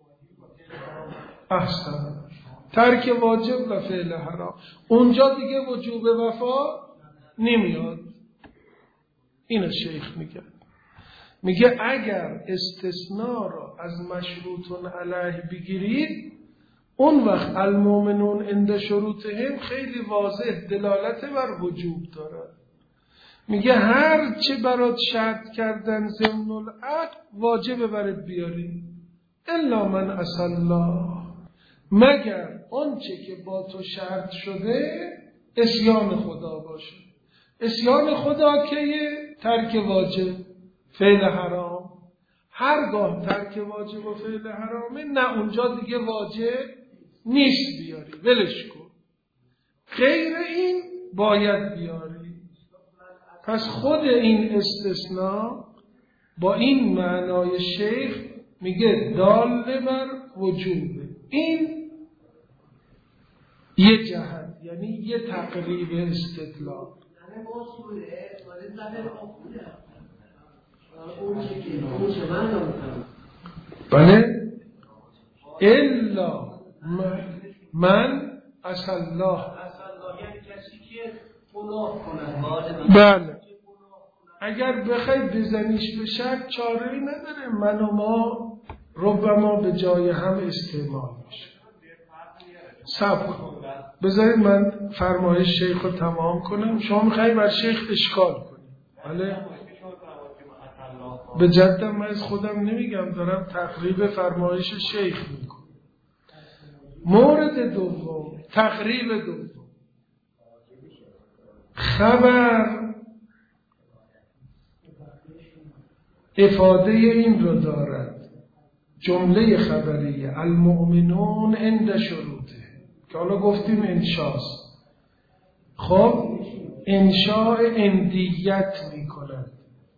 احسن. ترک واجب و فعل حرام، اونجا دیگه وجوب وفا نمیاد. اینو شیخ میگه. میگه اگر استثناء را از مشروطون علیه بگیرید، اون وقت المؤمنون عند شروطهم خیلی واضح دلالت بر وجوب داره. میگه هر چه برات شرط کردن ضمن العقد واجبه برات بیاری، الا من عصی الله، مگر اون چه که با تو شرط شده عصیان خدا باشه. عصیان خدا که ترک واجب، فعل حرام. هرگاه ترک واجب و فعل حرامه، نه اونجا دیگه واجب نیست بیاری، ولش کن. غیر این باید بیاری. پس خود این استثناء با این معنای شیخ میگه دال بر وجوبه. این یه جهت، یعنی یه تقریب استدلال. بله الا من, من عصی الله. بله اگر بخوای بزنیش به شک چاره‌ای نداره. من و ما ربما به جای هم استعمال میشه. صبر کن، بذارید من فرمایش شیخ رو تمام کنم. شما میخوایی بر شیخ اشکال کنید. بله به جدم من از خودم نمیگم، دارم تقریب فرمایش شیخ میکنم. مورد دوم، تقریب دوم، خبر افاده این رو دارد. جمله خبریه المؤمنون عند شروطه که حالا گفتیم انشاست. خب انشاء اندیت می کند،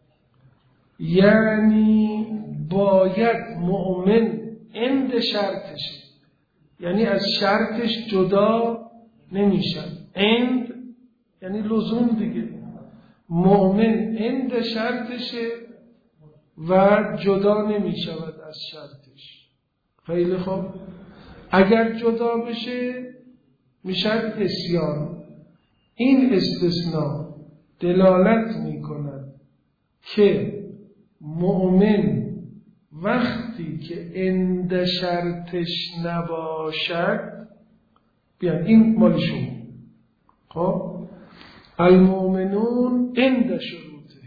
یعنی باید مؤمن عند شرطشه، یعنی از شرطش جدا نمیشن. عند یعنی لزوم دیگه. مؤمن عند شرطشه و جدا نمیشود از شرطش. خیلی خوب. اگر جدا بشه میشد عصیان. این استثناء دلالت میکند که مؤمن وقتی که عند شرطش نباشد، بیان این مال شما. خب المؤمنون عند شروطه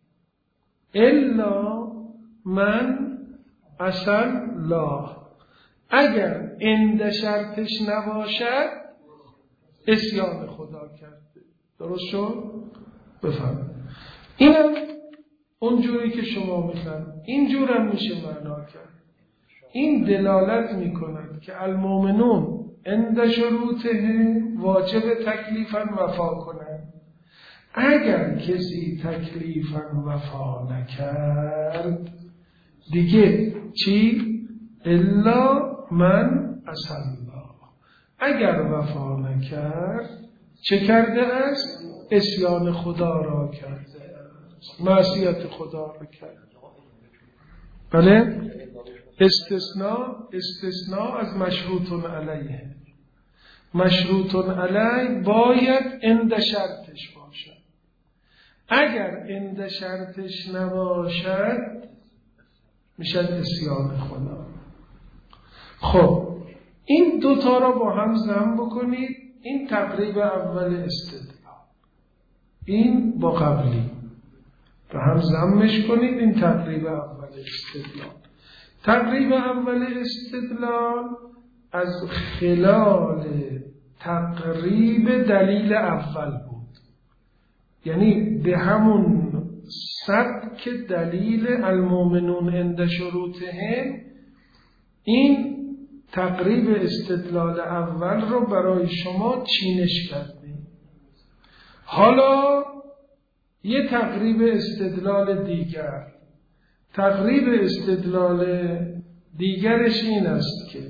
الا من عصی الله. اگر عند شرطش نباشد عصیان خدا کرده. درست شد؟ بفهم. اینم اونجوری که شما میخواید، اینجورم میشه معنا کرد. این دلالت میکند که المؤمنون عند شروطه واجب تکلیفاً وفا کنند. اگر کسی تکلیفاً وفا نکرد دیگه چی؟ الا من عصی الله. اگر وفا نکرد چه کرده است؟ عصیان خدا را کرده است، معصیت خدا را کرده. بله استثناء استثناء از مشروطون علیه. مشروطون علیه باید عند شرطش باشد. اگر عند شرطش نباشد میشد عصیان خدا. خب این دوتا را با هم ضم بکنید. این تقریب اول استدلال، این با قبلی با هم ضمش کنید. این تقریب اول استدلال. تقریب اول استدلال از خلال تقریب دلیل اول بود، یعنی به همون سبک دلیل المؤمنون عند شروطهم این تقریب استدلال اول رو برای شما چینش کردیم. حالا یه تقریب استدلال دیگر. تقریب استدلال دیگرش این است که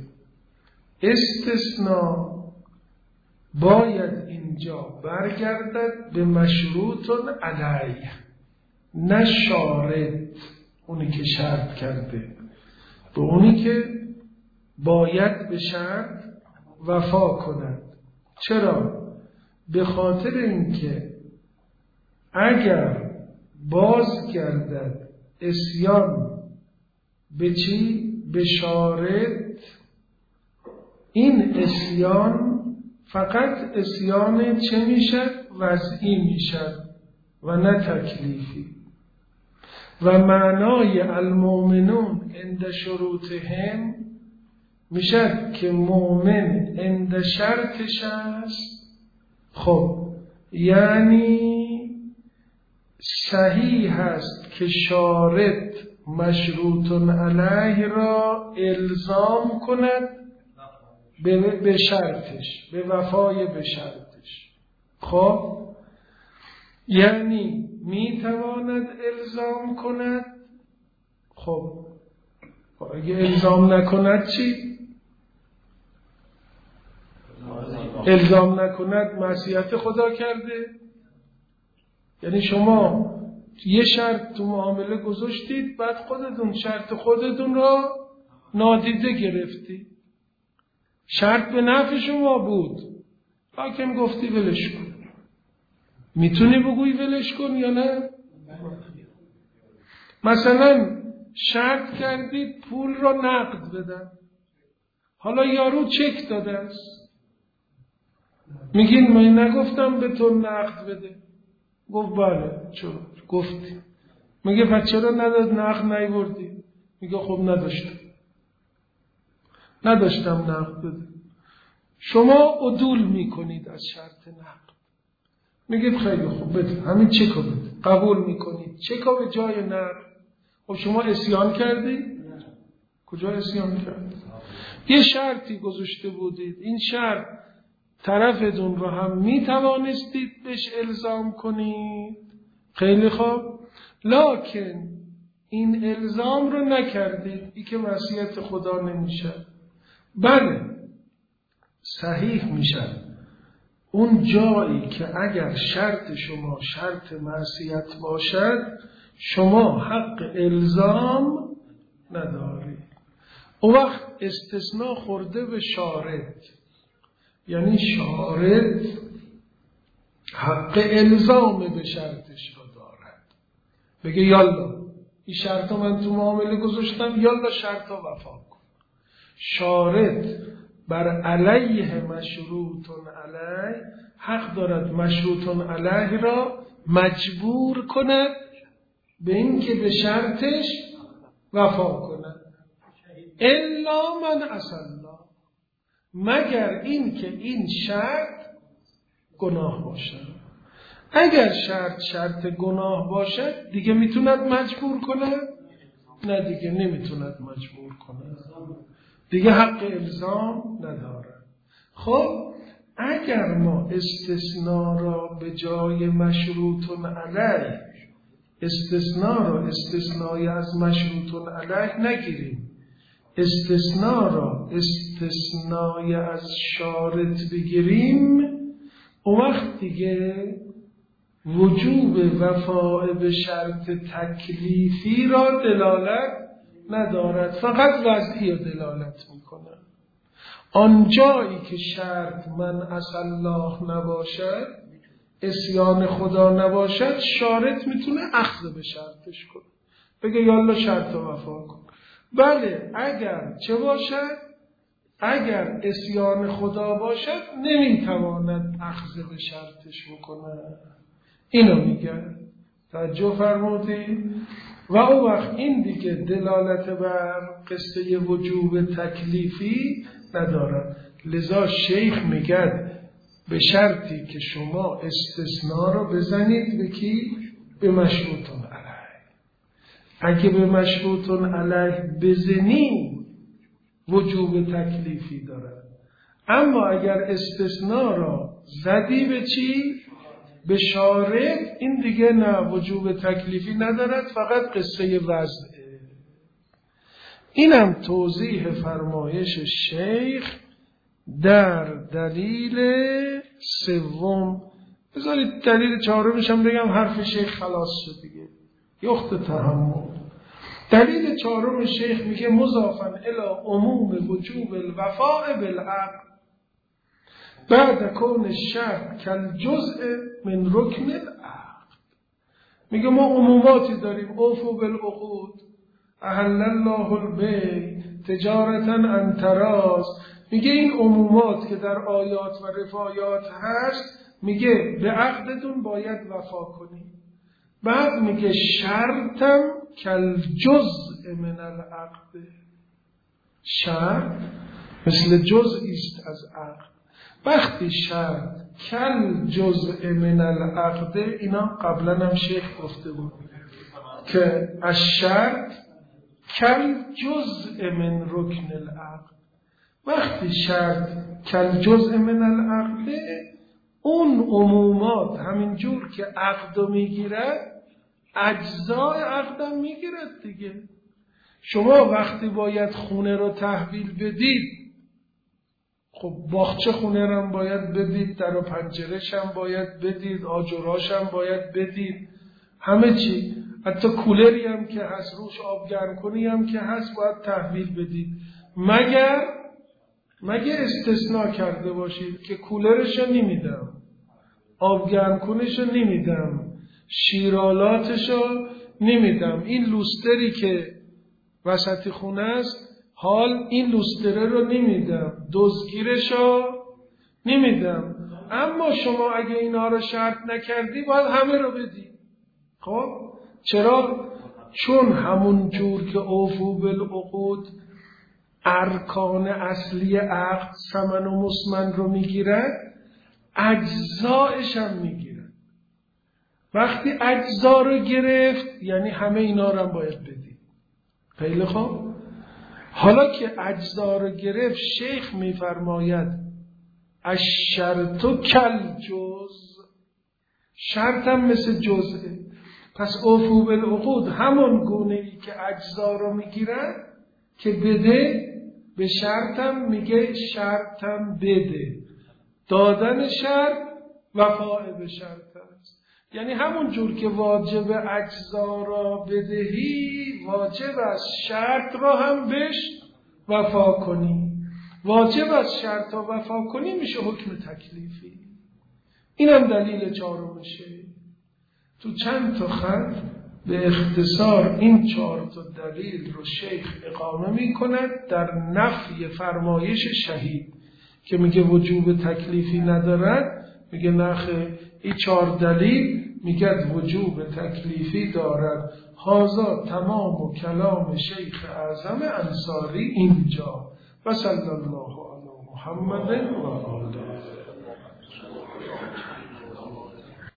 استثناء باید اینجا برگردد به مشروطن علیه، نه شارط اونی که شرط کرده، به اونی که باید به شرط وفا کند. چرا؟ به خاطر اینکه اگر باز گردد اسیان به چی؟ به شارط، این اسیان فقط اسیان چه میشد؟ وضعی میشد و نه تکلیفی. و معنای المؤمنون عند شروطهم میشد که مؤمن عند شرطش است. خب یعنی صحیح است که شارط مشروط علیه را الزام کند به شرطش، به وفای به شرطش. خب یعنی میتواند الزام کند. خب اگه الزام نکند چی؟ الزام نکند معصیت خدا کرده. یعنی شما یه شرط تو معامله گذاشتید، بعد خودتون شرط خودتون را نادیده گرفتید. شرط به نفع شما بود، لکن گفتی ولش کن. میتونی بگویی ولش کن یا نه؟ مثلا شرط کردید پول را نقد بدن، حالا یارو چک داده است، میگین من نگفتم به تو نقد بده. گفت بله چرا؟ گفتی. میگه پس چرا نداد نقد نیوردی؟ میگه خب نداشتم نداشتم نقد بده. شما عدول میکنید از شرط نقد، میگید خیلی خوب بده، همین چکو بده، قبول میکنید چکو به جای نقد. خب شما اسیان کردی؟ کجا اسیان کردی؟ یه شرطی گذاشته بودید، این شرط طرفتون رو هم میتوانستید بهش الزام کنید، خیلی خوب، لکن این الزام رو نکردید. این که معصیت خدا نمیشه. بله صحیح میشه اون جایی که اگر شرط شما شرط معصیت باشد شما حق الزام نداری. اون وقت استثناء خورده به شارط، یعنی شارط حق الزام به شرطش رو دارد. بگه یالا این شرط من تو معامله گذاشتم، یالا شرط رو وفا کن. شارط بر علیه مشروطن علیه حق دارد مشروطن علیه را مجبور کند به این که به شرطش وفا کند. الا من اصلا، مگر این که این شرط گناه باشد. اگر شرط شرط گناه باشد دیگه میتوند مجبور کند؟ نه دیگه نمیتوند مجبور کند، دیگه حق الزام نداره. خب اگر ما استثناء را به جای مشروط علیه، استثناء را استثنای از مشروط علیه نگیریم، استثناء را استثنای از شارط بگیریم، اون وقت دیگه وجوب وفا به شرط تکلیفی را دلالت ندارد، فقط وضعی را دلالت میکنه. آنجایی که شرط من اصل الله نباشد، اسیان خدا نباشد، شارط میتونه اخذ به شرطش کنه، بگه یالا شرط رو وفا کن. بله اگر چه باشد؟ اگر اسیان خدا باشد نمیتواند اخذ به شرطش بکنه. اینو میگه، توجه فرمودید؟ و اون وقت این دیگه دلالت بر قصه وجوب تکلیفی ندارد. لذا شیخ میگه به شرطی که شما استثناء رو بزنید به کی؟ به مشروطن علیه. اگه به مشروطن علیه بزنید وجوب تکلیفی دارد. اما اگر استثناء را زدی به چی؟ به شارع، این دیگه نه وجوب تکلیفی ندارد، فقط قصه وضعه. اینم توضیح فرمایش شیخ در دلیل سوم. بذارید دلیل چهارمش هم بگم، حرف شیخ خلاص شد دیگه، یخت تحمل. دلیل چهارم شیخ میگه مضافاً الی عموم وجوب الوفاء بالعقد بعد کون الشرط کالجزء من رکن العقد. میگه ما عموماتی داریم، اوفوا بالعقود، احل الله البیع، تجارتا عن تراض. میگه این عمومات که در آیات و رفایات هست، میگه به عقدتون باید وفا کنید. بعد میگه شرطم کالجزء من العقد، شرط مثل جزئی است از عقد. وقتی شرط کالجزء من العقد، اینا قبلا هم شیخ گفته بود که الشرط کالجزء من رکن العقد. وقتی شرط کالجزء من العقد، اون عمومات همینجور که عقدو میگیرد اجزای عقدم میگیرد دیگه. شما وقتی باید خونه رو تحویل بدید، خب باغچه خونه رو هم باید بدید، در و پنجره‌ش هم باید بدید، آجراش هم باید بدید، همه چی، حتی کولری هم که هست روش آب گرم کنی هم که هست باید تحویل بدید. مگر مگه استثناء کرده باشید که کولرشو نمیدم، آب گرم کنشو نمیدم، شیرالاتشو نمیدم، این لوستری که وسط خونه است حال این لوستره رو نمیدم، دزگیرشو نمیدم. اما شما اگه اینا رو شرط نکردی باید همه رو بدی. خب چرا؟ چون همون جور که اوفوا بالعقود ارکان اصلی عقد ثمن و مسمن رو میگیرد، اجزایش هم میگیرد. وقتی اجزا رو گرفت یعنی همه اینا رو هم باید بدی. خیلی خوب. حالا که اجزا رو گرفت، شیخ میفرماید الشرط کالجزء، شرط هم مثل جزءه. پس اوفوا بالعقود همون گونه ای که اجزا رو میگیرد که بده، به شرطم میگه شرطم بده. دادن شرط وفای به شرط است. یعنی همون جور که واجب اجزا را بدهی، واجب از شرط را هم بهش وفا کنی. واجب از شرط را وفا کنی میشه حکم تکلیفی. اینم دلیل چهارمشه. تو چند تا خط به اختصار این چهار تا دلیل رو شیخ اقامه می کند در نفی فرمایش شهید که میگه وجوب تکلیفی ندارد. میگه نخه این چهار دلیل میگه وجوب تکلیفی دارد. هازا تمام و کلام شیخ اعظم انصاری اینجا. و صلی الله علی محمد و آله.